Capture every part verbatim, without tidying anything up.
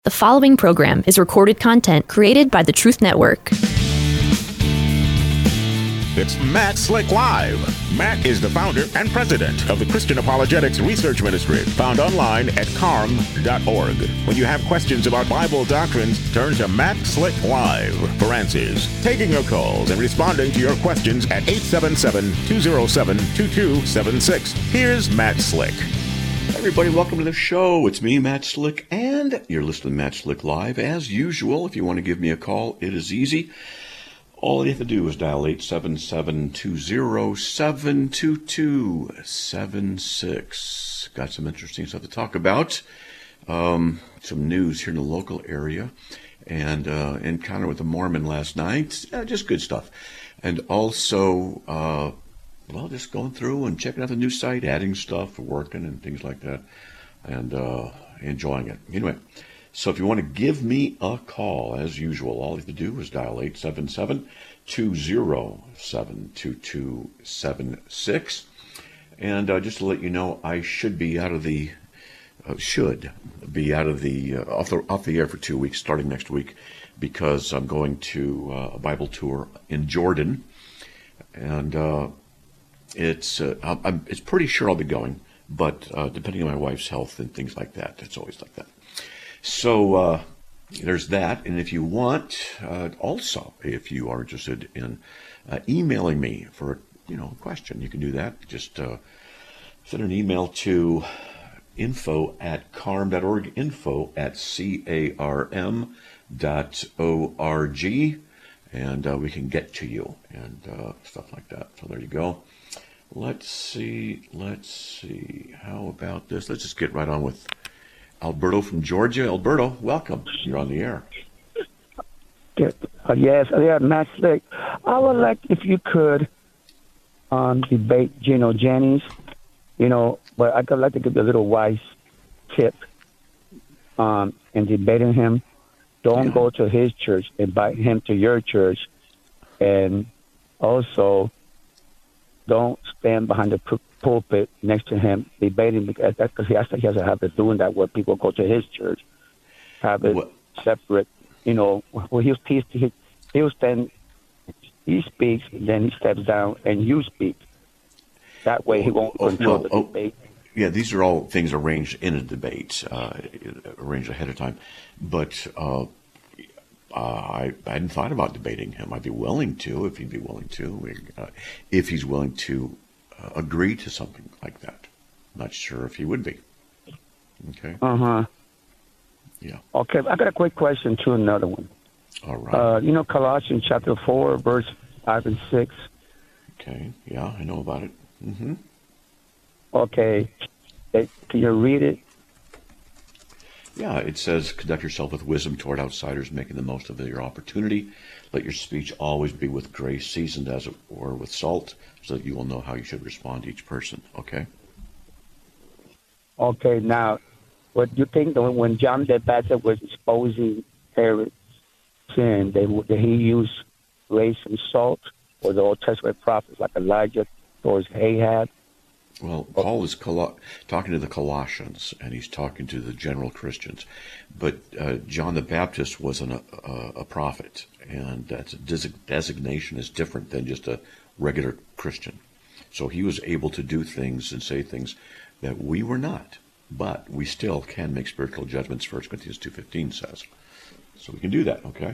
The following program is recorded content created by the Truth Network. It's Matt Slick Live. Matt is the founder and president of the Christian Apologetics Research Ministry, found online at carm dot org. When you have questions about Bible doctrines, turn to Matt Slick Live for answers. Taking your calls and responding to your questions at eight seven seven, two oh seven, two two seven six. Here's Matt Slick. Hey everybody, welcome to the show. It's me, Matt Slick, and you're listening to Matt Slick Live. As usual, if you want to give me a call, it is easy. All you have to do is dial eight seven seven, two oh seven, two two seven six. Got some interesting stuff to talk about. Um, some news here in the local area, and uh, encounter with a Mormon last night. Uh, just good stuff. And also, uh, well, just going through and checking out the new site, adding stuff, working and things like that, and uh, enjoying it. Anyway, so if you want to give me a call, as usual, all you have to do is dial eight seven seven, two oh seven, two two seven six. And uh, just to let you know, I should be out of the, uh, should be out of the, uh, off the, off the air for two weeks, starting next week, because I'm going to uh, a Bible tour in Jordan. And, uh, It's uh, I'm, it's pretty sure I'll be going, but uh, depending on my wife's health and things like that, it's always like that. So uh, there's that. And if you want, uh, also, if you are interested in uh, emailing me for you know a question, you can do that. Just uh, send an email to info at carm dot org, info at c a r m dot org, and uh, we can get to you and uh, stuff like that. So there you go. Let's see, let's see. How about this? Let's just get right on with Alberto from Georgia. Alberto, welcome. You're on the air. Yes, uh, yes, yeah, Matt Slick. I would like if you could um, debate Gino Jennings, you know, but I'd like to give you a little wise tip um, in debating him. Don't Yeah. go to his church, invite him to your church, and also don't stand behind the pu- pulpit next to him debating, because that's because he has to, he has to have to doing that where people go to his church. Have it What? separate, you know. Where he'll he he he'll stand, he speaks, and then he steps down, and you speak. That way, he won't Oh, control well, the oh, debate. Yeah, these are all things arranged in a debate, uh, arranged ahead of time. But uh, Uh, I, I hadn't thought about debating him. I'd be willing to, if he'd be willing to, uh, if he's willing to uh, agree to something like that. Not sure if he would be. Okay. Uh huh. Yeah. Okay, I got a quick question to another one. All right. Uh, you know, Colossians chapter four, verse five and six. Okay. Yeah, I know about it. Mm-hmm. Okay, Hey, can you read it? Yeah, it says, conduct yourself with wisdom toward outsiders, making the most of your opportunity. Let your speech always be with grace, seasoned as it were with salt, so that you will know how you should respond to each person. Okay? Okay, now, what do you think that when John the Baptist was exposing Herod's sin, they, did he use grace and salt, or the Old Testament prophets like Elijah towards Ahab? Well, Paul is Col- talking to the Colossians, and he's talking to the general Christians. But uh, John the Baptist was an, uh, a prophet, and that des- designation is different than just a regular Christian. So he was able to do things and say things that we were not, but we still can make spiritual judgments, First Corinthians two fifteen says. So we can do that, okay?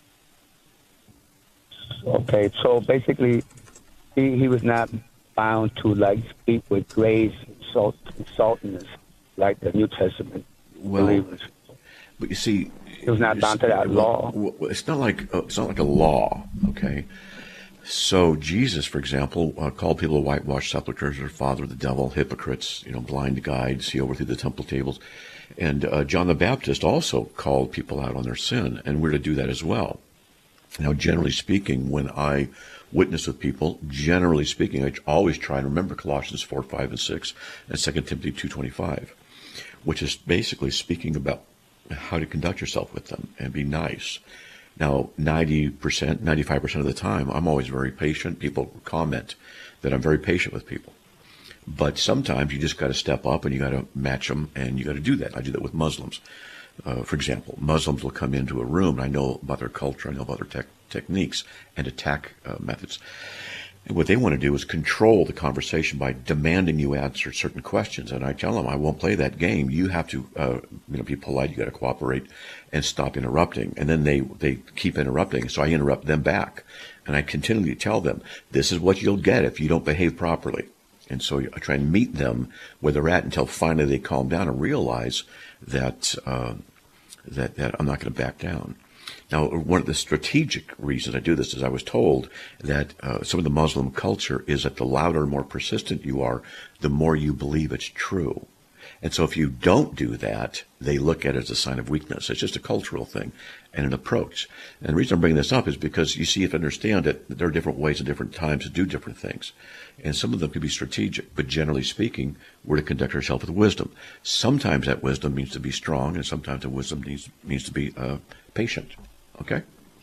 Okay, so basically, he, he was not bound to like speak with grace, salt, and saltiness, like the New Testament Well, believers. But you see, It was not bound to that law. Well, it's not like uh, it's not like a law, okay? So Jesus, for example, uh, called people to whitewash sepulchres, or father the devil, hypocrites, you know, blind guides. He overthrew the temple tables, and uh, John the Baptist also called people out on their sin, and we're to do that as well. Now, generally speaking, when I witness with people, generally speaking, I always try and remember Colossians four, five, and six, and Second Timothy two twenty-five, which is basically speaking about how to conduct yourself with them and be nice. Now, ninety percent, ninety-five percent of the time, I'm always very patient. People comment that I'm very patient with people. But sometimes you just got to step up and you got to match them, and you got to do that. I do that with Muslims. Uh, for example, Muslims will come into a room, and I know about their culture, I know about their tech techniques and attack uh, methods. And what they want to do is control the conversation by demanding you answer certain questions. And I tell them, I won't play that game. You have to, uh, you know, be polite. You got to cooperate and stop interrupting. And then they, they keep interrupting. So I interrupt them back. And I continually tell them, this is what you'll get if you don't behave properly. And so I try and meet them where they're at until finally they calm down and realize that, uh, that, that I'm not going to back down. Now, one of the strategic reasons I do this is I was told that uh, some of the Muslim culture is that the louder and more persistent you are, the more you believe it's true. And so if you don't do that, they look at it as a sign of weakness. It's just a cultural thing and an approach. And the reason I'm bringing this up is because you see, if you understand it, there are different ways and different times to do different things. And some of them can be strategic, but generally speaking, we're to conduct ourselves with wisdom. Sometimes that wisdom means to be strong, and sometimes the wisdom needs, means to be uh, patient. Okay?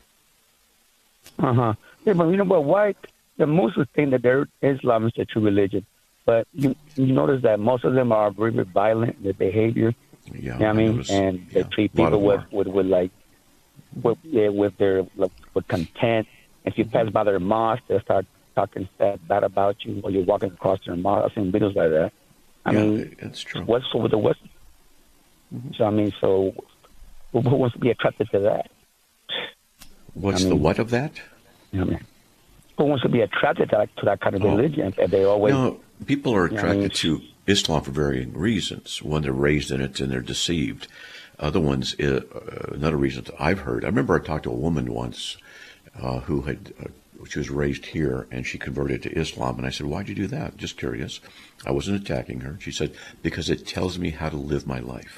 Uh-huh. Yeah, but you know what? Why the Muslims think that their Islam is the true religion, but you you notice that most of them are very violent in their behavior. Yeah, you know what I I mean? noticed, And they yeah, treat a lot people of with, war. with, with like, with, yeah, with their, like, with contempt. If you pass by their mosque, they'll start talking bad about you, or you're walking across their mosque. I've seen videos like that. I yeah, mean, it's true. what's with the West? Mm-hmm. So, I mean, so who wants to be attracted to that? What's I mean, the what of that? You know what I mean? Who wants to be attracted to that, to that kind of Oh. religion? If they always, No, people are you know, I attracted mean, to Islam for varying reasons. One, they're raised in it and they're deceived. Other ones, uh, another reason that I've heard. I remember I talked to a woman once uh, who had, uh, she was raised here and she converted to Islam. And I said, why'd you do that? Just curious. I wasn't attacking her. She said, because it tells me how to live my life.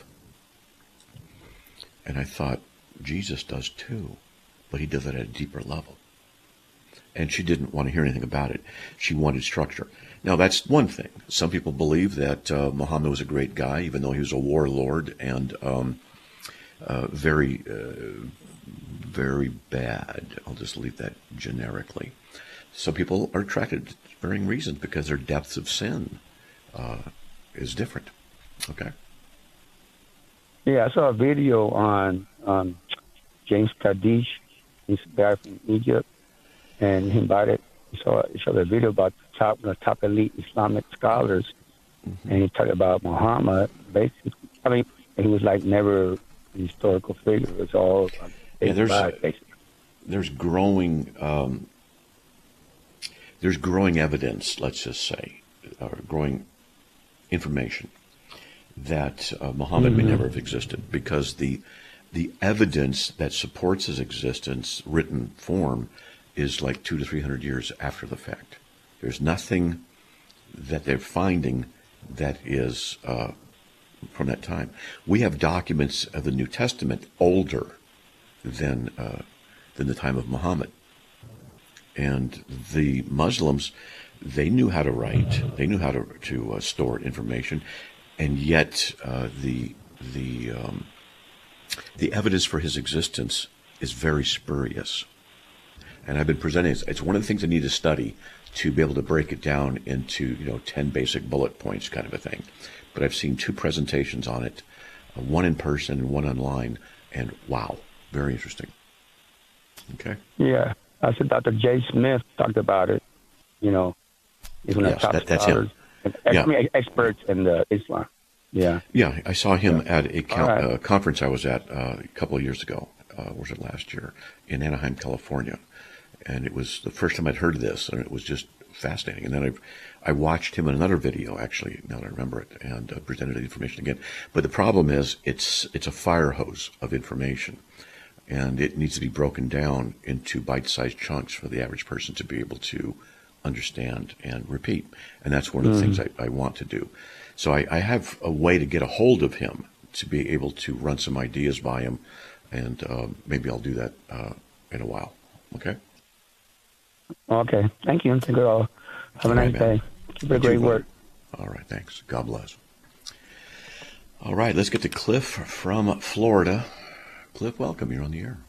And I thought, Jesus does too, but he does it at a deeper level. And she didn't want to hear anything about it. She wanted structure. Now, that's one thing. Some people believe that uh, Muhammad was a great guy, even though he was a warlord and um, uh, very, uh, very bad. I'll just leave that generically. Some people are attracted for varying reasons because their depths of sin uh, is different. Okay? yeah, I saw a video on um, James Kadish. He's a guy from Egypt, and he invited. He saw he showed a video about the top the top elite Islamic scholars, mm-hmm. and he talked about Muhammad. Basically, I mean, he was like never a historical figure. It was all um, yeah, there's lied, basically. there's growing um, there's growing evidence. Let's just say, or growing information that uh, Muhammad mm-hmm. may never have existed, because the the evidence that supports his existence, written form, is like two to three hundred years after the fact. There's nothing that they're finding that is uh, from that time. We have documents of the New Testament older than uh, than the time of Muhammad, and the Muslims, they knew how to write, they knew how to to uh, store information, and yet uh, the the um, the evidence for his existence is very spurious. And I've been presenting it. It's one of the things I need to study to be able to break it down into, you know, ten basic bullet points kind of a thing. But I've seen two presentations on it, uh, one in person and one online, and wow, very interesting. Okay. Yeah, I said Doctor Jay Smith talked about it. You know, he's one of Yes, the top that, that's scholars, him. and, Yeah. I mean, experts in the Islam. Yeah. Yeah, I saw him Yeah. at a co- All right. uh, conference I was at uh, a couple of years ago. Uh, was it last year in Anaheim, California? And it was the first time I'd heard this, and it was just fascinating. And then I, I watched him in another video, actually, now that I remember it, and uh, presented the information again. But the problem is, it's it's a fire hose of information, and it needs to be broken down into bite-sized chunks for the average person to be able to understand and repeat. And that's one of the mm. things I, I want to do. So I, I have a way to get a hold of him to be able to run some ideas by him, and uh, maybe I'll do that uh, in a while. Okay? Okay. Thank you. Thank you all. Have a All right, nice man. day. Keep up great work. All right. Thanks. God bless. All right. Let's get to Cliff from Florida. Cliff, welcome. You're on the air.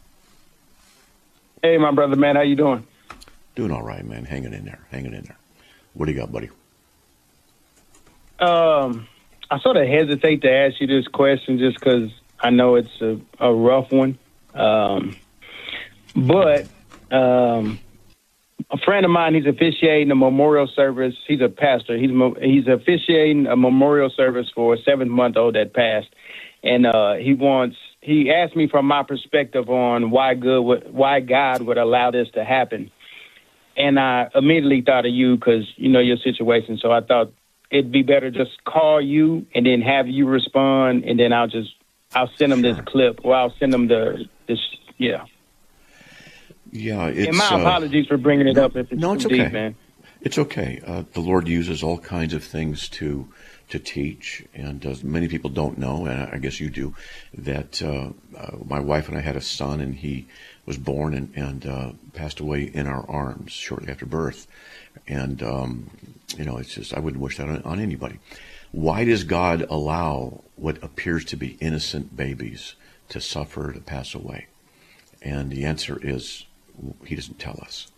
Hey, my brother, man. How you doing? Doing all right, man. Hanging in there. Hanging in there. What do you got, buddy? Um, I sort of hesitate to ask you this question just because I know it's a, a rough one, um, but um, a friend of mine, he's officiating a memorial service. He's a pastor. He's he's officiating a memorial service for a seven-month-old that passed, and uh, he wants. He asked me from my perspective on why good would, why God would allow this to happen, and I immediately thought of you because you know your situation. So I thought it'd be better just call you and then have you respond, and then I'll just I'll send them Sure. this clip, or I'll send them the this yeah. Yeah, it's, and my uh, apologies for bringing it no, up if it's no, too it's deep, okay. man. It's okay. Uh, the Lord uses all kinds of things to to teach, and uh, many people don't know, and I guess you do, that uh, uh, my wife and I had a son, and he was born and, and uh, passed away in our arms shortly after birth. And, um, you know, it's just, I wouldn't wish that on, on anybody. Why does God allow what appears to be innocent babies to suffer, to pass away? And the answer is, he doesn't tell us.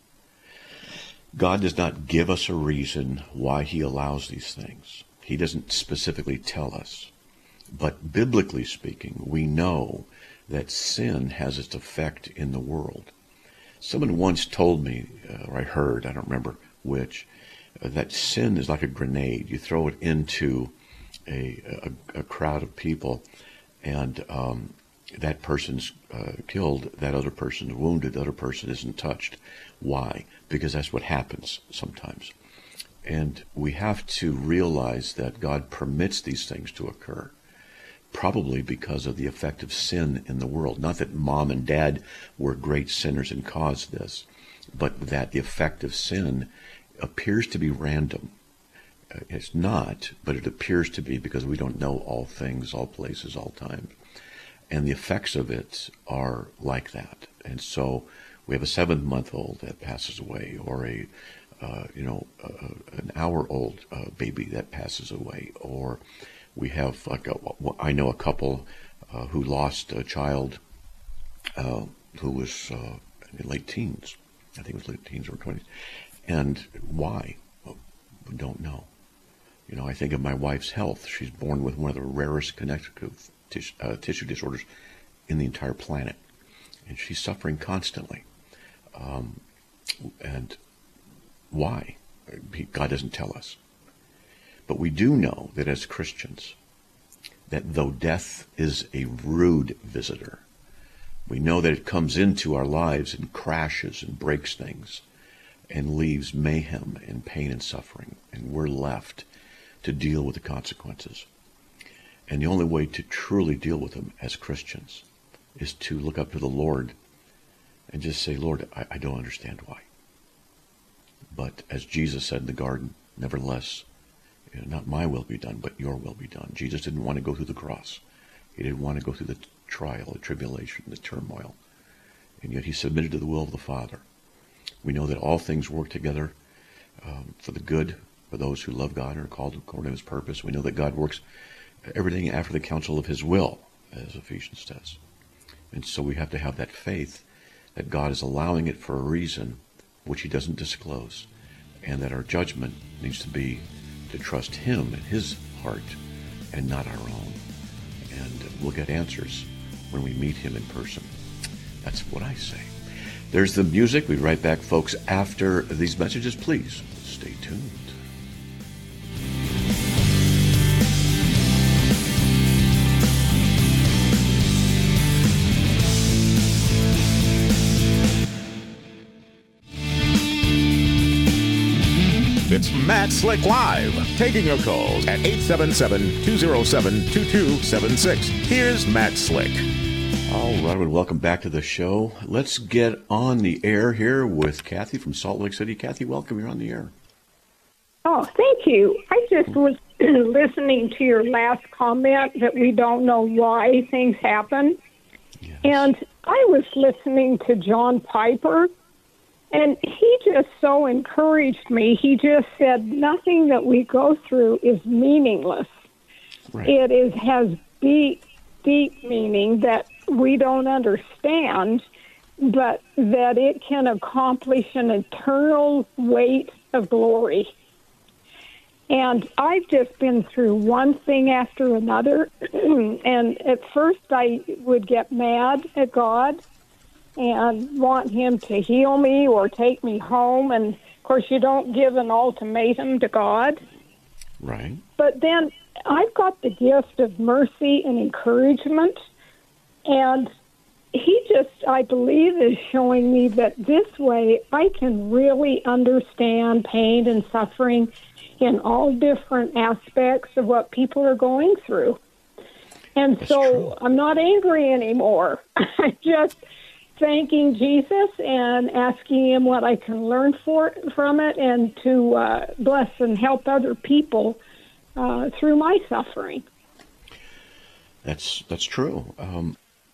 God does not give us a reason why he allows these things. He doesn't specifically tell us. But biblically speaking, we know that sin has its effect in the world. Someone once told me, uh, or I heard, I don't remember which, uh, that sin is like a grenade. You throw it into a, a, a crowd of people, and um, that person's uh, killed, that other person's wounded, the other person isn't touched. Why? Because that's what happens sometimes. And we have to realize that God permits these things to occur, probably because of the effect of sin in the world. Not that mom and dad were great sinners and caused this, but that the effect of sin appears to be random. It's not, but it appears to be because we don't know all things, all places, all times. And the effects of it are like that. And so we have a seven-month-old that passes away, or a, uh, you know, uh, an hour-old uh, baby that passes away, or we have, like, a, I know a couple uh, who lost a child uh, who was uh, in late teens. I think it was late teens or twenties. And why? Well, we don't know. You know, I think of my wife's health. She's born with one of the rarest connective Tissue, uh, tissue disorders in the entire planet, and she's suffering constantly. Um, and why? God doesn't tell us. But we do know that as Christians, that though death is a rude visitor, we know that it comes into our lives and crashes and breaks things and leaves mayhem and pain and suffering, and we're left to deal with the consequences. And the only way to truly deal with them as Christians is to look up to the Lord and just say, Lord, I, I don't understand why. But as Jesus said in the garden, nevertheless, you know, not my will be done, but your will be done. Jesus didn't want to go through the cross. He didn't want to go through the trial, the tribulation, the turmoil. And yet he submitted to the will of the Father. We know that all things work together um, for the good, for those who love God and are called according to his purpose. We know that God works everything after the counsel of his will, as Ephesians says. And so we have to have that faith that God is allowing it for a reason which he doesn't disclose, and that our judgment needs to be to trust him and his heart and not our own. And we'll get answers when we meet him in person. That's what I say. There's the music. We'll be right back, folks, after these messages. Please stay tuned. It's Matt Slick Live, taking your calls at eight seven seven, two oh seven, two two seven six. Here's Matt Slick. All right, and welcome back to the show. Let's get on the air here with Kathy from Salt Lake City. Kathy, welcome. You're on the air. Oh, thank you. I just was listening to your last comment that we don't know why things happen. Yes. And I was listening to John Piper, and he just so encouraged me. He just said nothing that we go through is meaningless. Right. It is has deep, deep meaning that we don't understand, but that it can accomplish an eternal weight of glory. And I've just been through one thing after another. And at first I would get mad at God and want him to heal me or take me home. And, of course, you don't give an ultimatum to God. Right. But then I've got the gift of mercy and encouragement. And he just, I believe, is showing me that this way I can really understand pain and suffering in all different aspects of what people are going through. And That's so true. I'm not angry anymore. I'm just thanking Jesus and asking him what I can learn for, from it and to uh, bless and help other people uh, through my suffering. That's that's true. Um,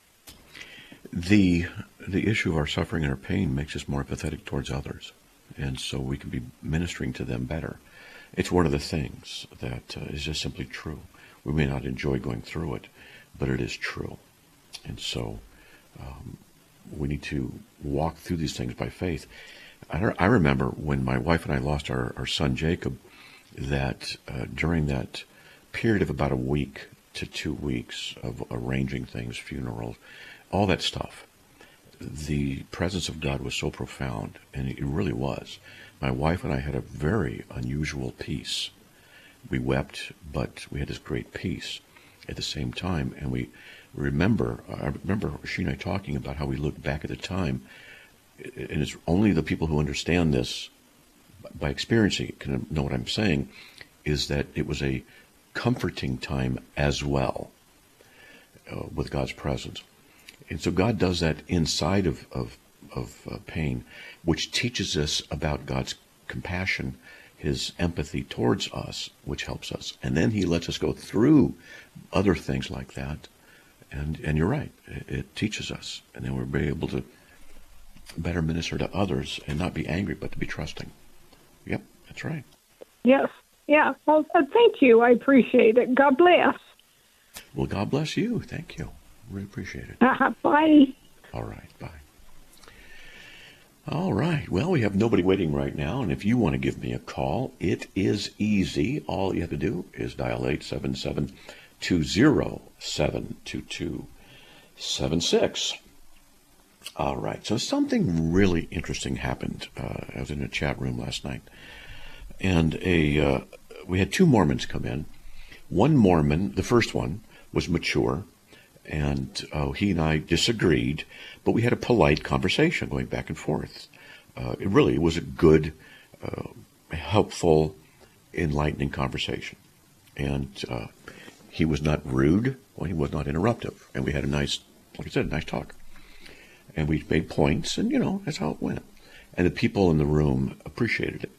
the the issue of our suffering and our pain makes us more empathetic towards others, and so we can be ministering to them better. It's one of the things that uh, is just simply true. We may not enjoy going through it, but it is true. And so um, we need to walk through these things by faith. I, I remember when my wife and I lost our, our son Jacob, that uh, during that period of about a week to two weeks of arranging things, funerals, all that stuff, the presence of God was so profound, and it really was. My wife and I had a very unusual peace. We wept, but we had this great peace at the same time. And we remember, I remember she and I talking about how we looked back at the time, and it's only the people who understand this by experiencing it can know what I'm saying, is that it was a comforting time as well uh, with God's presence. And so God does that inside of, of of uh, pain, which teaches us about God's compassion, his empathy towards us, which helps us. And then he lets us go through other things like that. And and you're right, it, it teaches us. And then we'll be able to better minister to others and not be angry, but to be trusting. Yep, that's right. Yes. Yeah. Well, uh, thank you. I appreciate it. God bless. Well, God bless you. Thank you. Really appreciate it. Uh, bye. All right. Bye. All right. Well, we have nobody waiting right now, and if you want to give me a call, it is easy. All you have to do is dial eight seven seven, two zero seven, two two seven six. All right. So something really interesting happened. Uh, I was in a chat room last night, and a uh, we had two Mormons come in. One Mormon, the first one, was mature, and uh, he and I disagreed, but we had a polite conversation going back and forth. Uh, it really was a good, uh, helpful, enlightening conversation. And uh, he was not rude, well, he was not interruptive. And we had a nice, like I said, a nice talk. And we made points, and, you know, that's how it went. And the people in the room appreciated it.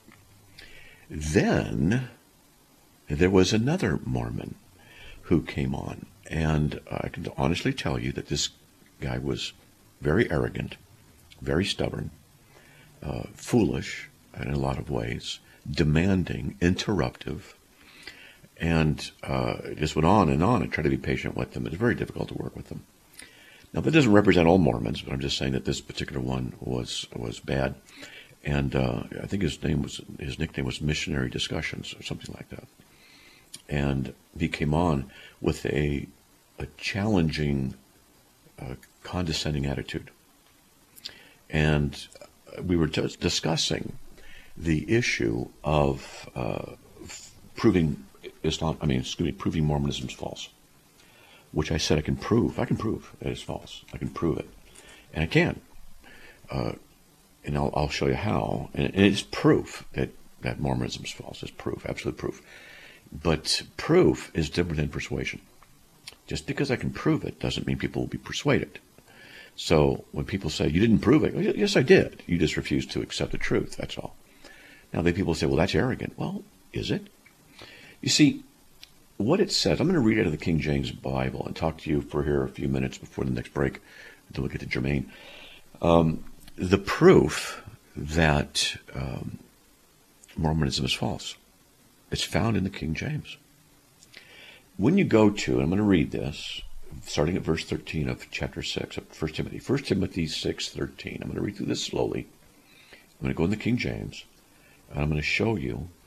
Then there was another Mormon who came on. And I can honestly tell you that this guy was very arrogant, very stubborn, uh, foolish in a lot of ways, demanding, interruptive, and uh, it just went on and on. I tried to be patient with them. It was very difficult to work with them. Now, that doesn't represent all Mormons, but I'm just saying that this particular one was was bad. And uh, I think his name was his nickname was Missionary Discussions or something like that. And he came on with a a challenging, uh, condescending attitude. And we were just discussing the issue of uh, proving Islam, I mean, excuse me, proving Mormonism is false, which I said I can prove. I can prove that it's false. I can prove it. And I can. Uh, and I'll, I'll show you how. And, and it's proof that, that Mormonism is false. It's proof, absolute proof. But proof is different than persuasion. Just because I can prove it doesn't mean people will be persuaded. So when people say, you didn't prove it, well, yes, I did. You just refused to accept the truth, that's all. Now, then people say, well, that's arrogant. Well, is it? You see, what it says, I'm going to read out of the King James Bible and talk to you for here a few minutes before the next break until we get to Jermaine. Um, the proof that um, Mormonism is false, it's found in the King James. When you go to, and I'm going to read this, starting at verse thirteen of chapter six of First Timothy. First Timothy six thirteen. I'm going to read through this slowly. I'm going to go in the King James, and I'm going to show you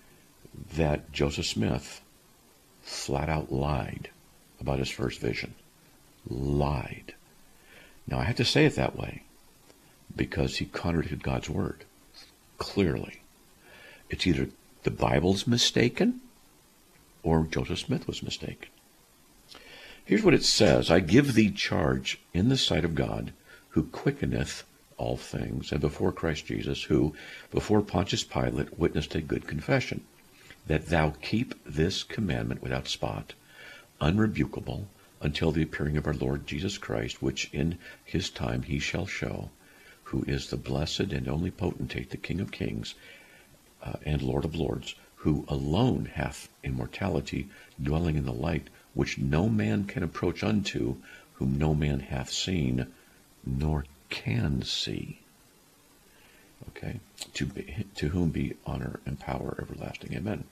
that Joseph Smith flat out lied about his first vision. Lied. Now, I have to say it that way because he contradicted God's word, clearly. It's either the Bible's mistaken or Joseph Smith was mistaken. Here's what it says. I give thee charge in the sight of God, who quickeneth all things, and before Christ Jesus, who before Pontius Pilate witnessed a good confession, that thou keep this commandment without spot, unrebukable, until the appearing of our Lord Jesus Christ, which in his time he shall show, who is the blessed and only potentate, the King of kings, uh, and Lord of lords, who alone hath immortality, dwelling in the light, which no man can approach unto, whom no man hath seen, nor can see. Okay, to be, to whom be honor and power everlasting. Amen.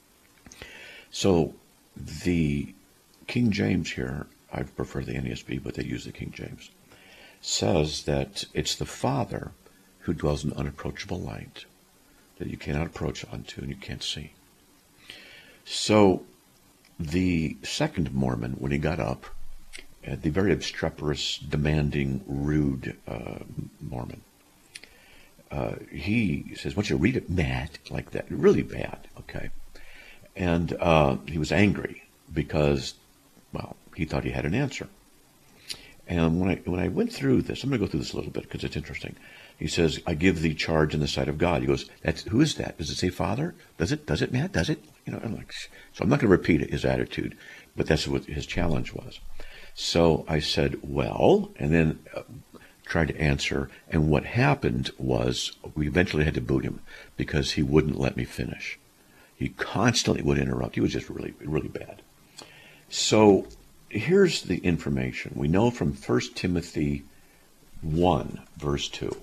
So the King James here, I prefer the N A S B, but they use the King James, says that it's the Father who dwells in unapproachable light, that you cannot approach unto and you can't see. So the second Mormon, when he got up, uh, the very obstreperous, demanding, rude uh, Mormon, uh, he says, "Why don't you read it, Matt?" Like that, really bad, okay? And uh, he was angry because, well, he thought he had an answer. And when I when I went through this, I'm going to go through this a little bit because it's interesting. He says, "I give thee charge in the sight of God." He goes, "That's who is that? Does it say Father? Does it? Does it, Matt? Does it?" You know, I'm like, so I'm not going to repeat his attitude, but that's what his challenge was. So I said, "Well," and then uh, tried to answer. And what happened was we eventually had to boot him because he wouldn't let me finish. He constantly would interrupt. He was just really, really bad. So here's the information. We know from First Timothy one, verse two,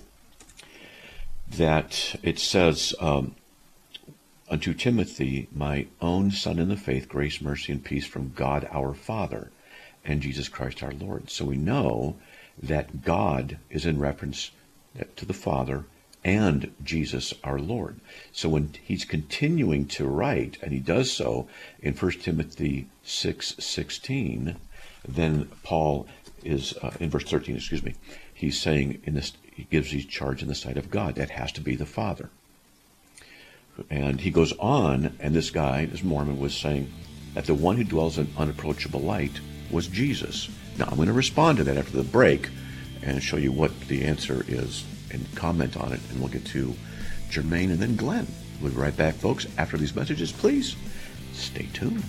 that it says, um, "Unto Timothy, my own son in the faith, grace, mercy, and peace from God our Father and Jesus Christ our Lord." So we know that God is in reference to the Father and Jesus our Lord. So when he's continuing to write, and he does so in First Timothy six sixteen, then Paul is, uh, in verse thirteen, excuse me, he's saying, in this, he gives these charge in the sight of God. That has to be the Father. And he goes on, and this guy, this Mormon, was saying that the one who dwells in unapproachable light was Jesus. Now, I'm going to respond to that after the break and show you what the answer is and comment on it, and we'll get to Jermaine and then Glenn. We'll be right back, folks, after these messages. Please stay tuned.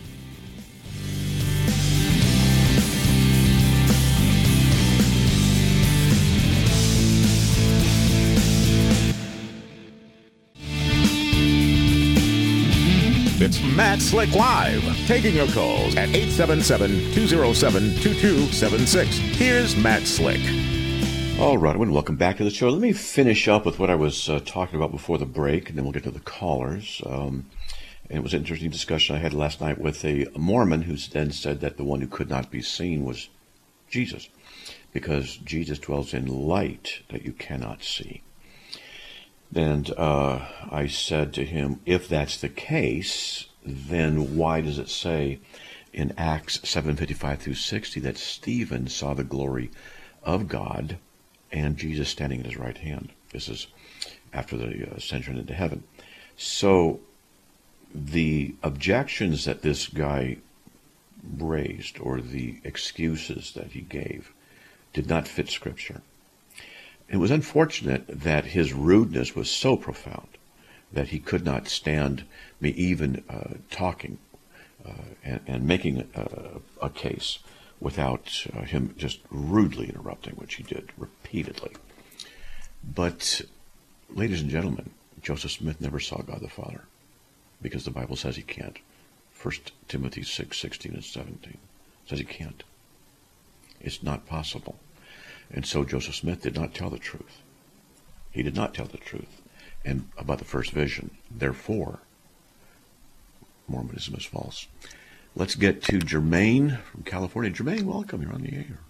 It's Matt Slick Live, taking your calls at eight seven seven, two oh seven, two two seven six. Here's Matt Slick. All right, everyone, welcome back to the show. Let me finish up with what I was uh, talking about before the break, and then we'll get to the callers. Um, and it was an interesting discussion I had last night with a Mormon who then said that the one who could not be seen was Jesus, because Jesus dwells in light that you cannot see. And uh, I said to him, if that's the case, then why does it say in Acts seven fifty-five through sixty that Stephen saw the glory of God and Jesus standing at his right hand? This is after the ascension into heaven. So the objections that this guy raised, or the excuses that he gave, did not fit Scripture. It was unfortunate that his rudeness was so profound that he could not stand me even uh, talking uh, and, and making a, a case without uh, him just rudely interrupting, which he did repeatedly. But, ladies and gentlemen, Joseph Smith never saw God the Father, because the Bible says he can't. First Timothy six sixteen and seventeen says he can't. It's not possible. And so Joseph Smith did not tell the truth. He did not tell the truth and about the first vision. Therefore, Mormonism is false. Let's get to Jermaine from California. Jermaine, welcome. You're on the air.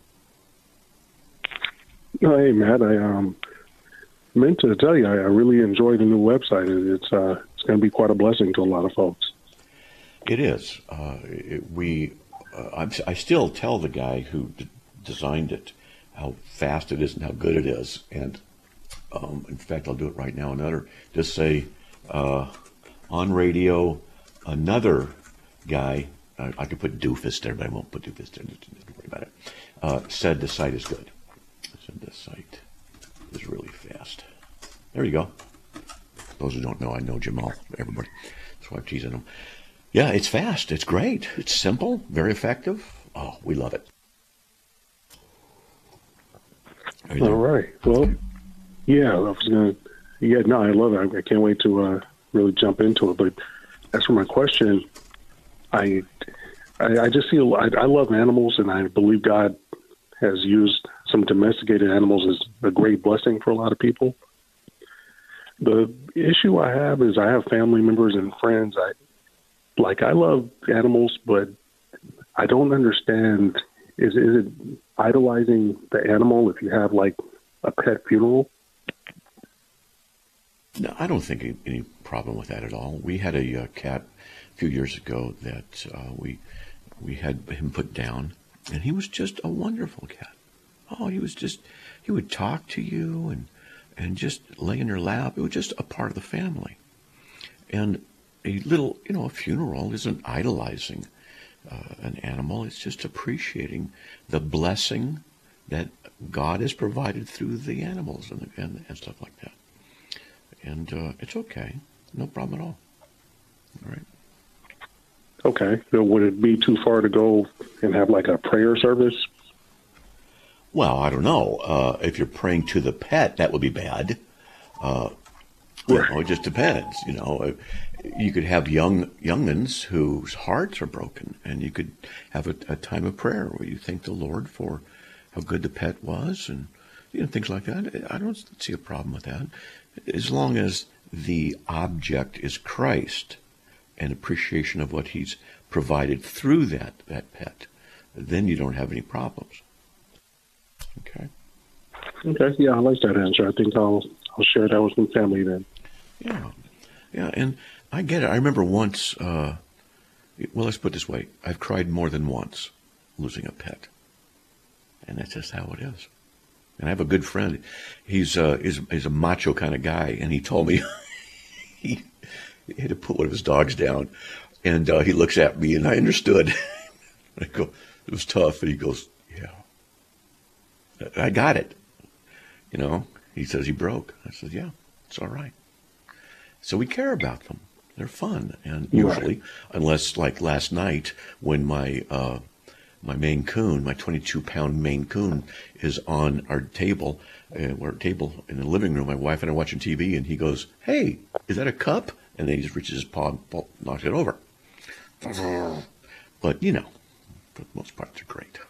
Oh, hey, Matt. I um, meant to tell you, I, I really enjoy the new website. It's uh, it's going to be quite a blessing to a lot of folks. It is. Uh, it, we, uh, I'm, I still tell the guy who d- designed it how fast it is and how good it is. And um, in fact, I'll do it right now. Another, just say uh, on radio, another guy. I, I could put doofus there, but I won't put doofus there. Don't worry about it. Uh, said the site is good. Said the site is really fast. There you go. Those who don't know, I know Jamal. Everybody. That's why I'm teasing him. Yeah, it's fast. It's great. It's simple. Very effective. Oh, we love it. All right. Well, yeah, I was going to, yeah, no, I love it. I, I can't wait to uh, really jump into it. But as for my question, I, I, I just feel, I, I love animals, and I believe God has used some domesticated animals as a great blessing for a lot of people. The issue I have is I have family members and friends. I like I love animals, but I don't understand. Is is it idolizing the animal if you have like a pet funeral? No, I don't think any, any problem with that at all. We had a uh, cat a few years ago that uh, we we had him put down, and he was just a wonderful cat. Oh, he was just he would talk to you and and just lay in your lap. It was just a part of the family. And a little, you know, a funeral isn't idolizing uh, an animal. It's just appreciating the blessing that God has provided through the animals and and, and stuff like that. And uh, it's okay. No problem at all. All right. Okay. So would it be too far to go and have like a prayer service? Well, I don't know. Uh, if you're praying to the pet, that would be bad. Uh, you know, it just depends. You know, you could have young young'uns whose hearts are broken, and you could have a, a time of prayer where you thank the Lord for how good the pet was, and you know, things like that. I don't see a problem with that, as long as the object is Christ and appreciation of what He's provided through that that pet. Then you don't have any problems. Okay. Okay. Yeah, I like that answer. I think I'll I'll share that with some family then. Yeah, yeah, and I get it. I remember once. Uh, well, let's put it this way: I've cried more than once losing a pet, and that's just how it is. And I have a good friend. He's uh, he's, he's a macho kind of guy, and he told me he, he had to put one of his dogs down, and uh, he looks at me, and I understood. I go, it was tough, and he goes, I got it. You know, he says he broke. I said, yeah, it's all right. So we care about them. They're fun. And usually, right. Unless like last night when my uh, my Maine Coon, my twenty-two pound Maine Coon is on our table, uh, our table in the living room, my wife and I are watching T V, and he goes, hey, is that a cup? And then he just reaches his paw and knocks it over. But, you know, for the most part, they're great.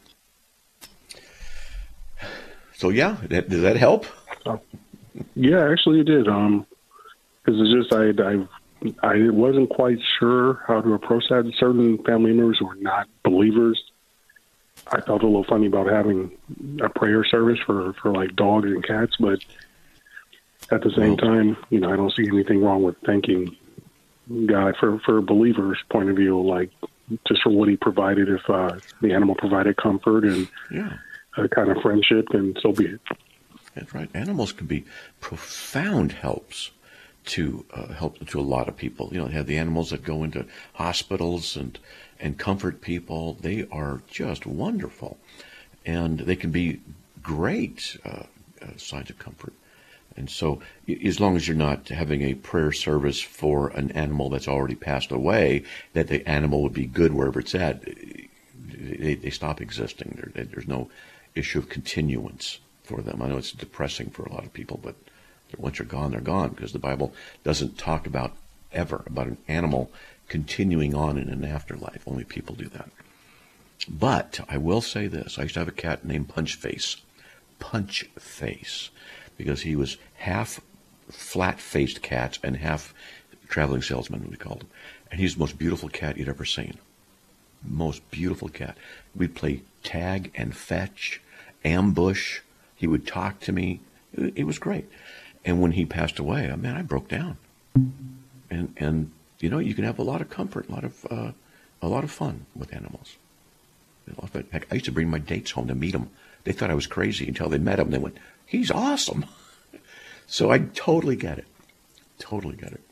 So yeah, that, does that help? Uh, yeah, actually it did. Um, because it's just I, I I wasn't quite sure how to approach that. Certain family members who were not believers, I felt a little funny about having a prayer service for, for like dogs and cats, but at the same time, you know, I don't see anything wrong with thanking God for for a believer's point of view, like just for what He provided. If uh, the animal provided comfort and yeah. a kind of friendship, and so be it. That's right. Animals can be profound helps to uh, help to a lot of people. You know, they have the animals that go into hospitals and and comfort people. They are just wonderful, and they can be great uh, uh, signs of comfort. And so, as long as you're not having a prayer service for an animal that's already passed away, that the animal would be good wherever it's at, they, they stop existing. There, there's no issue of continuance for them. I know it's depressing for a lot of people, but once you're gone, they're gone, because the Bible doesn't talk about ever about an animal continuing on in an afterlife. Only people do that. But I will say this. I used to have a cat named Punch Face. Punch Face. Because he was half flat-faced cat and half traveling salesman, we called him. And he's the most beautiful cat you'd ever seen. Most beautiful cat. We'd play tag and fetch, ambush. He would talk to me. It, it was great. And when he passed away, man, I broke down. and and you know, you can have a lot of comfort, a lot of uh, a lot of fun with animals. Heck, I used to bring my dates home to meet them. They thought I was crazy until they met him. They went, "He's awesome." So I totally get it. Totally get it.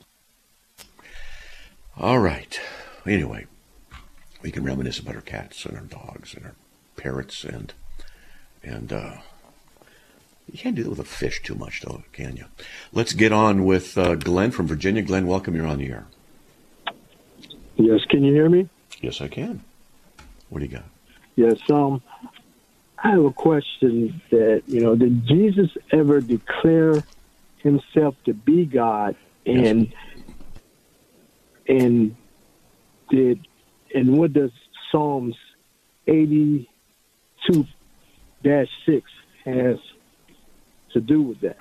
All right. Anyway, we can reminisce about our cats and our dogs and our parrots and and uh, you can't do that with a fish too much, though, can you? Let's get on with uh, Glenn from Virginia. Glenn, welcome. You're on the air. Yes, can you hear me? Yes, I can. What do you got? Yes, um, I have a question that, you know, did Jesus ever declare himself to be God? And Yes. and did and what does Psalms eighty-two dash six has to do with that?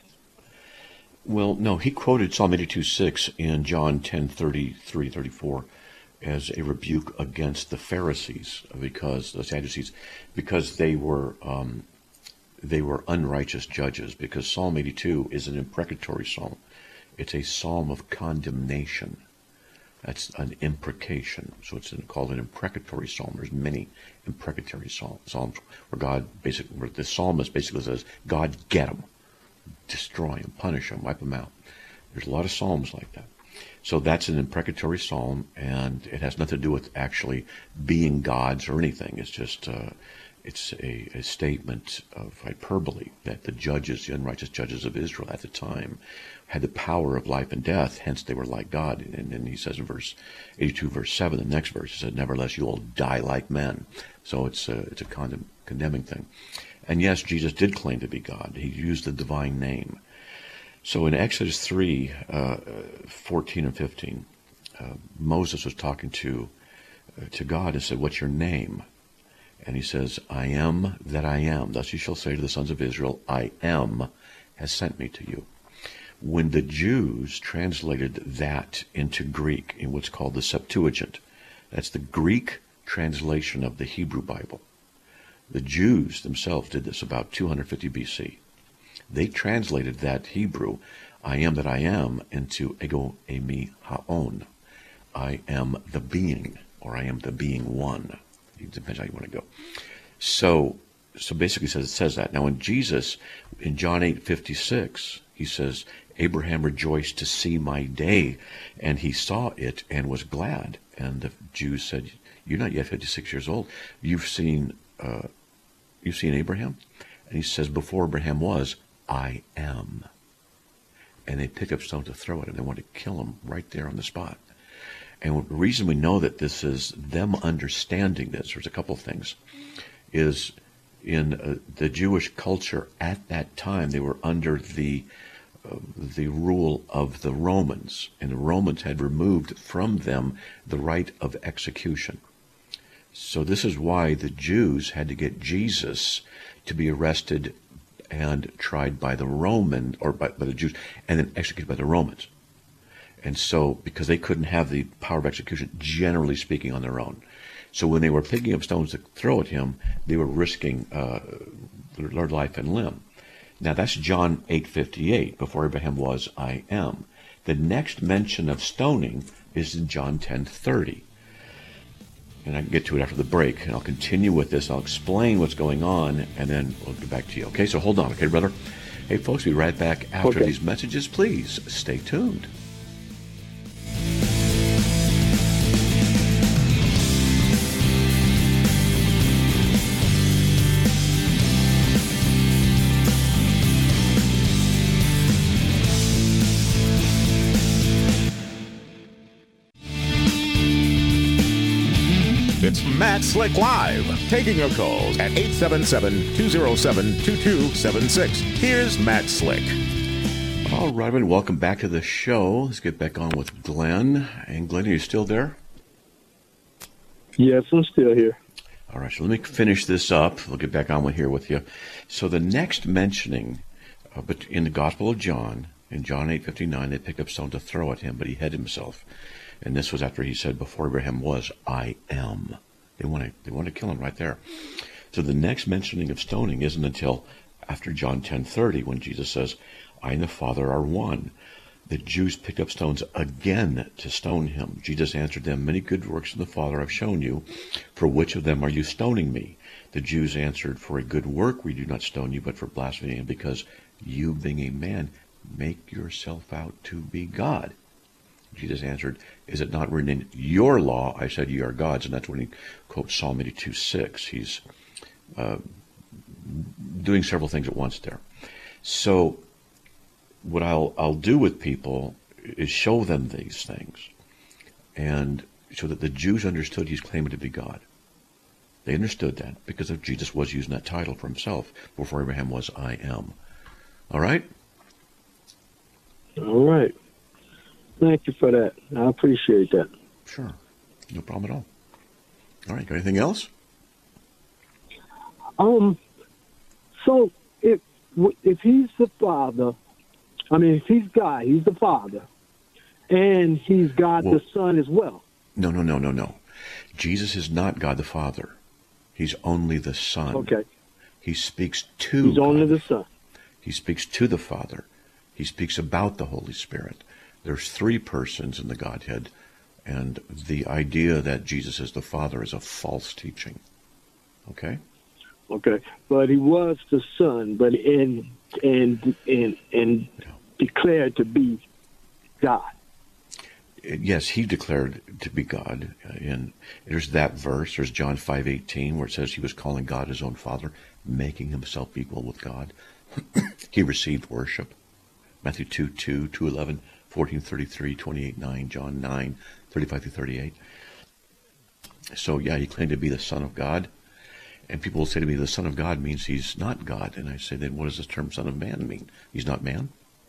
Well, no, he quoted Psalm eighty-two six in John ten thirty-three, thirty-four as a rebuke against the Pharisees, because the Sadducees, because they were um, they were unrighteous judges. Because Psalm eighty-two is an imprecatory psalm; it's a psalm of condemnation. That's an imprecation, so it's called an imprecatory psalm. There's many imprecatory psalms where God basically, where the psalmist basically says, "God, get them, destroy them, punish them, wipe them out." There's a lot of psalms like that. So that's an imprecatory psalm, and it has nothing to do with actually being gods or anything. It's just uh, it's a, a statement of hyperbole that the judges, the unrighteous judges of Israel at the time, had the power of life and death, hence they were like God. And then he says in verse eighty-two, verse seven, the next verse, he said, "Nevertheless, you will die like men." So it's a, it's a condemn, condemning thing. And yes, Jesus did claim to be God. He used the divine name. So in Exodus three, uh, fourteen and fifteen, uh, Moses was talking to uh, to God and said, "What's your name?" And he says, "I am that I am. Thus you shall say to the sons of Israel, I am has sent me to you." When the Jews translated that into Greek in what's called the Septuagint, that's the Greek translation of the Hebrew Bible. The Jews themselves did this about two hundred fifty B C. They translated that Hebrew, "I am that I am," into ego eimi haon. I am the being, or I am the being one. It depends how you want to go. So, so basically, it says, it says that. Now, in Jesus, in John eight fifty-six, he says, "Abraham rejoiced to see my day, and he saw it and was glad." And the Jews said, "You're not yet fifty-six years old. You've seen, uh, you've seen Abraham?" And he says, "Before Abraham was, I am." And they picked up stones to throw at him. They wanted to kill him right there on the spot. And the reason we know that this is them understanding this, there's a couple of things, is in uh, the Jewish culture at that time, they were under the uh, the rule of the Romans, and the Romans had removed from them the right of execution. So this is why the Jews had to get Jesus to be arrested and tried by the Roman, or by, by the Jews, and then executed by the Romans. And so, because they couldn't have the power of execution, generally speaking, on their own. So when they were picking up stones to throw at him, they were risking uh, their life and limb. Now that's John eight fifty-eight, "Before Abraham was, I am." The next mention of stoning is in John ten thirty. And I can get to it after the break, and I'll continue with this. I'll explain what's going on, and then we'll get back to you. Okay, so hold on, okay, brother? Hey, folks, we'll be right back after Okay. these messages. Please stay tuned. It's Matt Slick Live, taking your calls at eight seven seven, two oh seven, two two seven six. Here's Matt Slick. All right, everyone, welcome back to the show. Let's get back on with Glenn. And Glenn, are you still there? Yes, I'm still here. All right, so let me finish this up. We'll get back on with here with you. So the next mentioning uh, but in the Gospel of John, in John eight fifty-nine, they picked up stone to throw at him, but he hid himself. And this was after he said, "Before Abraham was, I am." They want to they want to kill him right there. So the next mentioning of stoning isn't until after John ten thirty, when Jesus says, "I and the Father are one." The Jews picked up stones again to stone him. Jesus answered them, many good works of the Father I've shown you. For which of them are you stoning me? The Jews answered, for a good work we do not stone you, but for blasphemy, and because you, being a man, make yourself out to be God. Jesus answered, is it not written in your law, I said ye are gods? And that's when he quotes Psalm eighty-two six. He's uh, doing several things at once there. So what I'll I'll do with people is show them these things, and so that the Jews understood he's claiming to be God. They understood that because of Jesus was using that title for himself before Abraham was I am. All right? All right. Thank you for that. I appreciate that. Sure. No problem at all. All right. Got anything else? Um. So if if he's the Father, I mean, if he's God, he's the Father, and he's God well, the Son as well. No, no, no, no, no. Jesus is not God the Father. He's only the Son. Okay. He speaks to He's God. only the Son. He speaks to the Father. He speaks about the Holy Spirit. There's three persons in the Godhead, and the idea that Jesus is the Father is a false teaching. Okay? Okay. But he was the Son, but in and and and declared to be God. Yes, he declared to be God. And there's that verse. There's John five eighteen, where it says he was calling God his own Father, making himself equal with God. He received worship. Matthew two two, two eleven, fourteen thirty-three, twenty-eight nine, John nine, thirty-five through thirty-eight. So, yeah, he claimed to be the Son of God. And people will say to me, the Son of God means he's not God. And I say, then what does the term Son of Man mean? He's not man.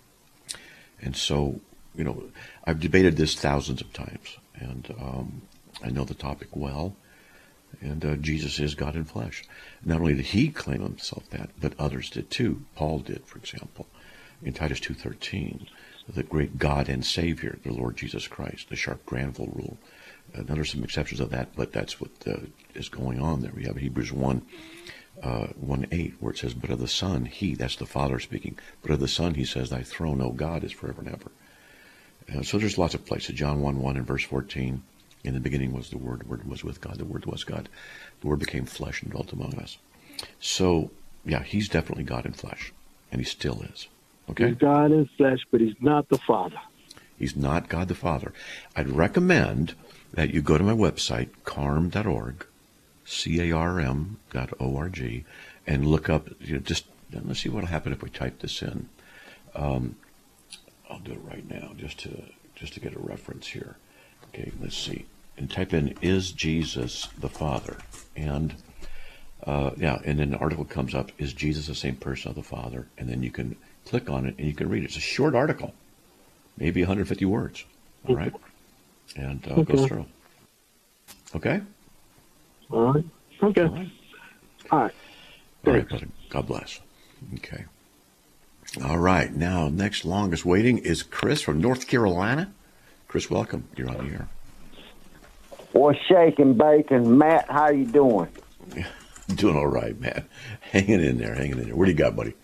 And so, you know, I've debated this thousands of times, and um, I know the topic well. And uh, Jesus is God in flesh. Not only did he claim himself that, but others did too. Paul did, for example, in Titus two thirteen, the great God and Savior, the Lord Jesus Christ, the sharp Granville rule. Uh, now there's some exceptions of that, but that's what uh, is going on there. We have Hebrews one, uh, one eight, where it says, but of the Son, he, that's the Father speaking, but of the Son, he says, thy throne, O God, is forever and ever. Uh, so there's lots of places. John one one and verse fourteen, in the beginning was the Word, the Word was with God, the Word was God. The Word became flesh and dwelt among us. So, yeah, he's definitely God in flesh, and he still is. Okay? He's God in flesh, but he's not the Father. He's not God the Father. I'd recommend that you go to my website, carm dot org, C A R M dot O R G, and look up, you know, just, let's see what will happen if we type this in. Um, I'll do it right now, just to just to get a reference here. Okay, let's see. And type in, is Jesus the Father? And, uh, yeah, and then the article comes up, is Jesus the same person of the Father? And then you can click on it and you can read it. It's a short article, maybe one hundred fifty words, all right? And uh, Okay. goes through. Okay? All right. Okay. All right. All right. All right, brother. God bless. Okay. All right. Now, next longest waiting is Chris from North Carolina. Chris, welcome. You're on the air. What's shaking, bacon? Matt, how you doing? Doing all right, man. Hanging in there, hanging in there. What do you got, buddy?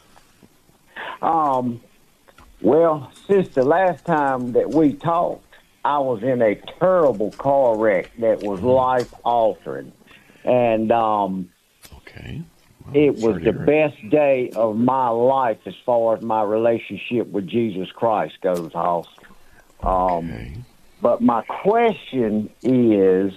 Um, well, since the last time that we talked, I was in a terrible car wreck that was life-altering. And um, okay. Well, it was sorry to the hear. best day of my life as far as my relationship with Jesus Christ goes, Hoss. Um, Okay. But my question is,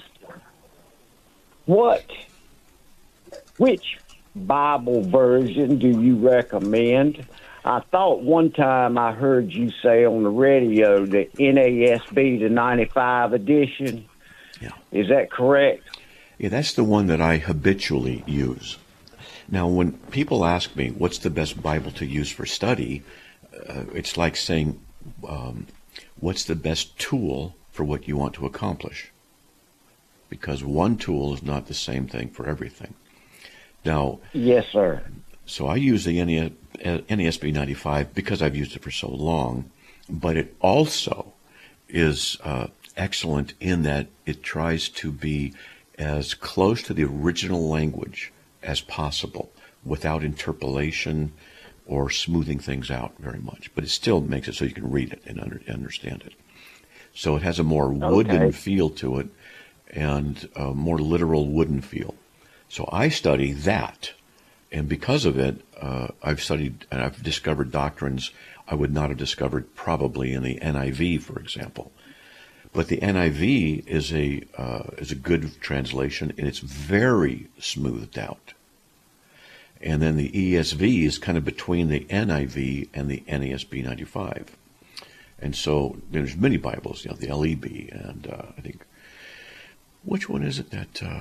what, which Bible version do you recommend? I thought one time I heard you say on the radio the N A S B, the ninety-five edition. Yeah. Is that correct? Yeah, that's the one that I habitually use. Now, when people ask me what's the best Bible to use for study, uh, it's like saying, um, what's the best tool for what you want to accomplish? Because one tool is not the same thing for everything. Now, Yes, sir. so I use the N A S B ninety-five because I've used it for so long, but it also is uh, excellent in that it tries to be as close to the original language as possible without interpolation or smoothing things out very much, but it still makes it so you can read it and under, understand it. So it has a more wooden Okay. feel to it and a more literal wooden feel. So I study that, and because of it, uh, I've studied and I've discovered doctrines I would not have discovered probably in the N I V, for example. But the N I V is a uh, is a good translation, and it's very smoothed out. And then the E S V is kind of between the N I V and the N A S B ninety-five. And so there's many Bibles, you know, the L E B, and uh, I think, which one is it that, uh,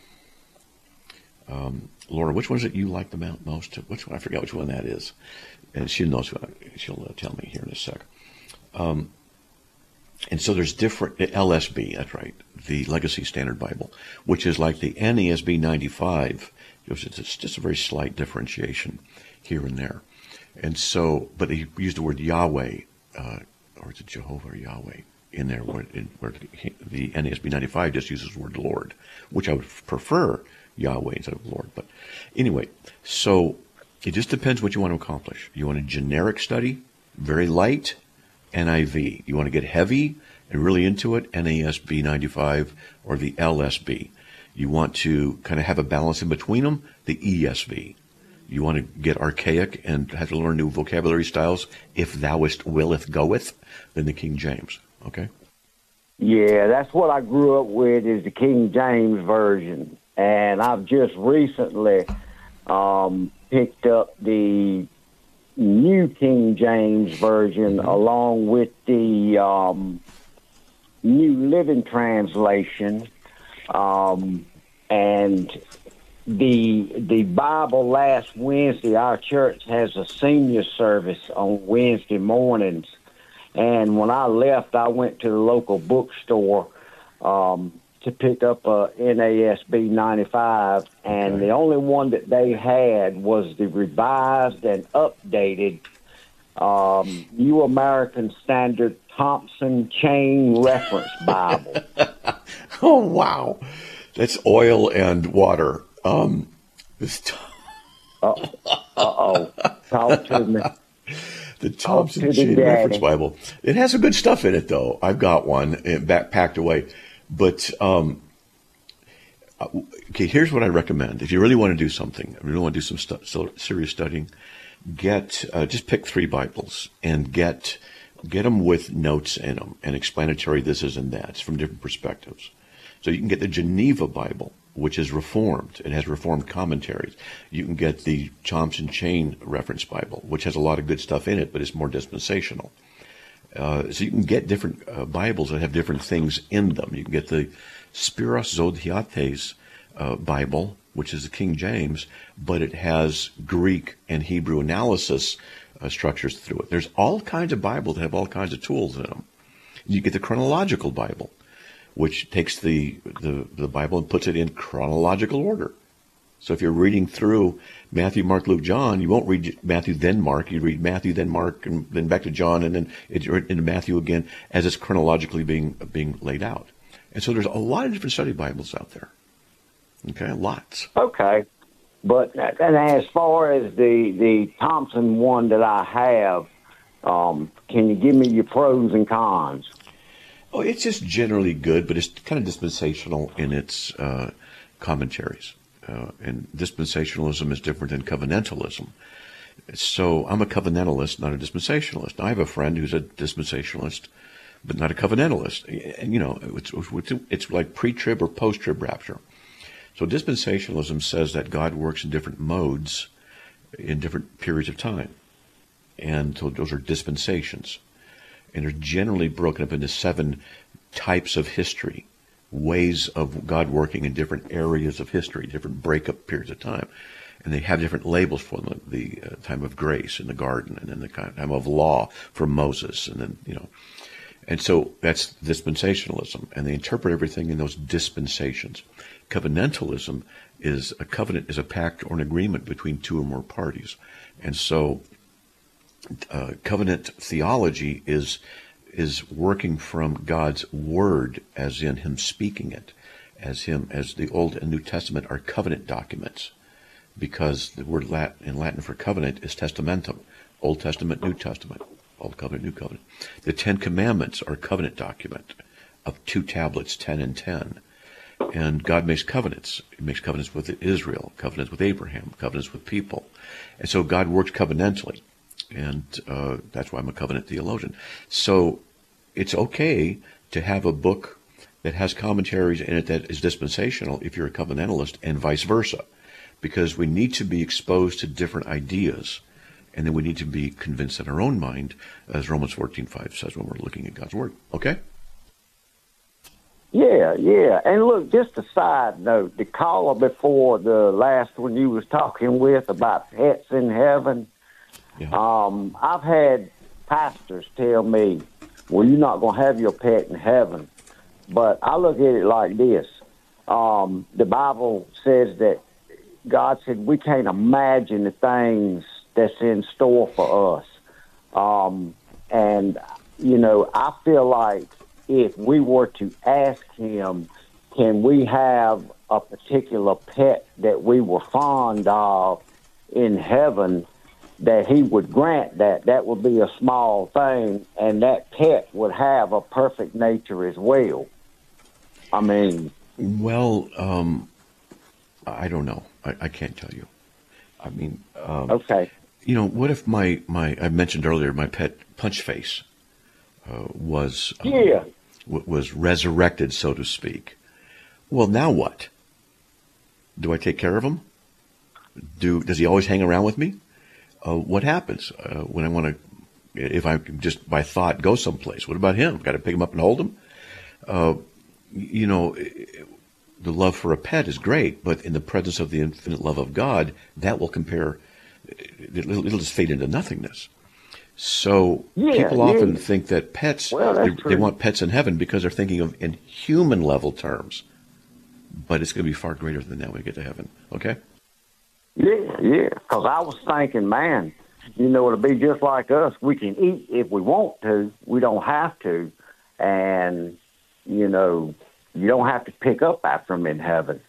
um, Laura, which one is it you like the most? Which one? I forget which one that is. And she knows, she'll uh, tell me here in a sec. Um, and so there's different, L S B, that's right, the Legacy Standard Bible, which is like the N A S B ninety-five. It's just a very slight differentiation here and there. And so, but he used the word Yahweh, uh, or is it Jehovah or Yahweh, in there, where, in, where the N A S B ninety-five just uses the word Lord, which I would prefer Yahweh instead of Lord. But anyway, so it just depends what you want to accomplish. You want a generic study, very light, N I V. You want to get heavy and really into it, N A S B ninety-five or the L S B. You want to kind of have a balance in between them, the E S V. You want to get archaic and have to learn new vocabulary styles, if thouest willeth goeth, then the King James, okay? Yeah, that's what I grew up with, is the King James Version. And I've just recently um, picked up the New King James Version along with the um, New Living Translation. Um, and the the Bible last Wednesday, our church has a senior service on Wednesday mornings. And when I left, I went to the local bookstore um, to pick up a N A S B ninety-five. And Okay. the only one that they had was the revised and updated um, New American Standard Thompson Chain Reference Bible. Oh, wow. That's oil and water. Um, this t- Uh oh. Talk to me. the Thompson to the Chain daddy. Reference Bible. It has some good stuff in it, though. I've got one uh, back packed away. But, um, uh, okay, here's what I recommend. If you really want to do something, if you really want to do some stu- so serious studying, get, uh, just pick three Bibles and get, get them with notes in them and explanatory this is and that's from different perspectives. So you can get the Geneva Bible, which is Reformed. It has Reformed commentaries. You can get the Thompson Chain Reference Bible, which has a lot of good stuff in it, but it's more dispensational. Uh, so you can get different uh, Bibles that have different things in them. You can get the Spiros Zodhiates uh, Bible, which is the King James, but it has Greek and Hebrew analysis uh, structures through it. There's all kinds of Bibles that have all kinds of tools in them. You get the Chronological Bible, which takes the, the, the Bible and puts it in chronological order. So if you're reading through Matthew, Mark, Luke, John, you won't read Matthew, then Mark. You read Matthew, then Mark, and then back to John, and then it's into Matthew again as it's chronologically being being laid out. And so there's a lot of different study Bibles out there. Okay, lots. Okay. But and as far as the, the Thompson one that I have, um, can you give me your pros and cons? Oh, it's just generally good, but it's kind of dispensational in its uh, commentaries. Uh, and dispensationalism is different than covenantalism. So I'm a covenantalist, not a dispensationalist. I have a friend who's a dispensationalist, but not a covenantalist. And, you know, it's, it's like pre-trib or post-trib rapture. So dispensationalism says that God works in different modes in different periods of time. And so those are dispensations. And they're generally broken up into seven types of history, ways of God working in different areas of history, different breakup periods of time. And they have different labels for them, the uh, time of grace in the garden, and then the time of law for Moses, and then, you know. And so that's dispensationalism, and they interpret everything in those dispensations. Covenantalism is a covenant is a pact or an agreement between two or more parties. And so uh, covenant theology is is working from God's word, as in him speaking it, as him as the Old and New Testament are covenant documents. because the word Latin, in Latin for covenant is testamentum, Old Testament, New Testament, Old Covenant, New Covenant. The Ten Commandments are a covenant document of two tablets, ten and ten. And God makes covenants. He makes covenants with Israel, covenants with Abraham, covenants with people. And so God works covenantally. And uh, that's why I'm a covenant theologian. So it's okay to have a book that has commentaries in it that is dispensational if you're a covenantalist, and vice versa. Because we need to be exposed to different ideas. And then we need to be convinced in our own mind, as Romans fourteen five says when we're looking at God's Word. Okay? Yeah, yeah. And look, just a side note, the caller before the last one you was talking with about pets in heaven, yeah. um, I've had pastors tell me, well, you're not going to have your pet in heaven. But I look at it like this. Um, the Bible says that God said we can't imagine the things that's in store for us. Um, and, you know, I feel like if we were to ask him, can we have a particular pet that we were fond of in heaven, that he would grant that. That would be a small thing, and that pet would have a perfect nature as well. I mean... Well, um, I don't know. I, I can't tell you. I mean... Um, okay. You know, what if my, my I mentioned earlier, my pet Punchface uh, was... Um, yeah. was resurrected, so to speak. Well, now what? Do I take care of him? Do does he always hang around with me? Uh, what happens uh, when I want to, if I just by thought go someplace? What about him? Got to pick him up and hold him? Uh, you know, the love for a pet is great, but in the presence of the infinite love of God, that will compare, it'll, it'll just fade into nothingness. So yeah, people yeah. often think that pets, well, they, they want pets in heaven because they're thinking of in human level terms. But it's going to be far greater than that when we get to heaven. Okay? Yeah, yeah. Because I was thinking, man, you know, it'll be just like us. We can eat if we want to. We don't have to. And, you know, you don't have to pick up after them in heaven.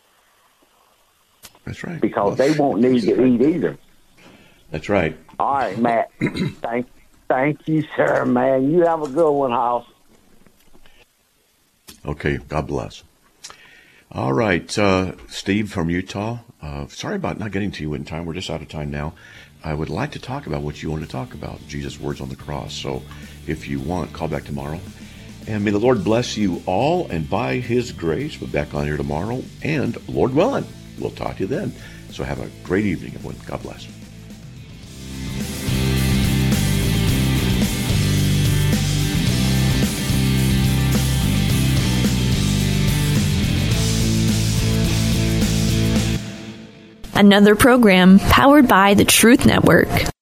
That's right. Because well, they won't need to eat either. That's right. All right, Matt. thank, thank you, sir, man. You have a good one, House. Okay, God bless. All right, uh, Steve from Utah. Uh, sorry about not getting to you in time. We're just out of time now. I would like to talk about what you want to talk about, Jesus' words on the cross. So if you want, call back tomorrow. And may the Lord bless you all, and by his grace, we're back on here tomorrow. And Lord willing, we'll talk to you then. So have a great evening, everyone. God bless. Another program powered by the Truth Network.